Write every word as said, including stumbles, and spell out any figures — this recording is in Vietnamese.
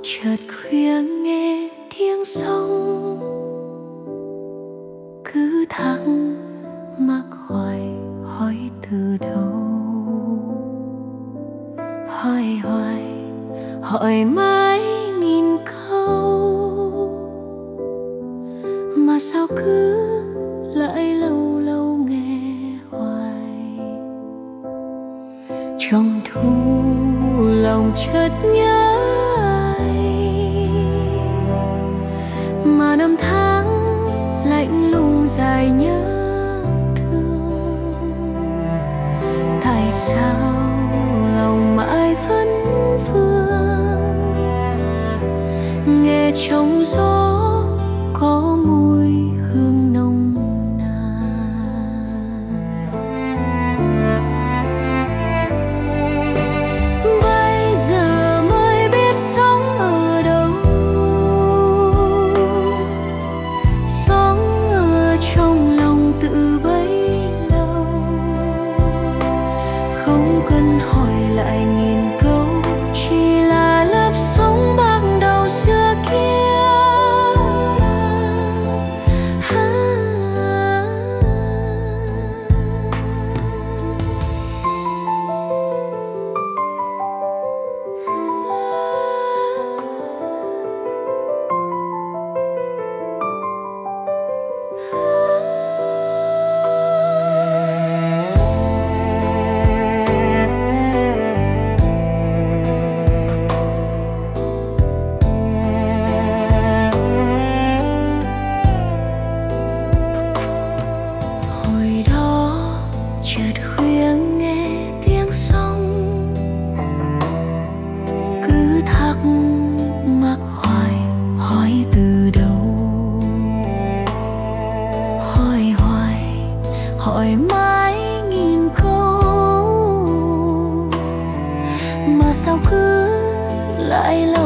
chợt khuya nghe tiếng sông, cứ thắc mắc hoài hỏi từ đâu. Hỏi hoài hỏi mãi nghìn câu, mà sao cứ lại lâu lâu nghe hoài. Trong thu lòng chợt nhớ ai, mà năm tháng lạnh lùng dài nhớ thương. Tại sao lòng mãi vẫn vương, nghe trong gió có mùi hương nồng nàn. Bây giờ mới biết sống ở đâu, sống ở trong lòng tự bấy lâu. Không cần hỏi lại nghìn câu, chỉ là lớp sống ban đầu xưa kia. Hồi đó chợt khuya nghe tiếng sông, cứ thắc mắc hoài hỏi từ đâu. Hỏi hoài hỏi mãi nghìn câu, mà sao cứ lại lâu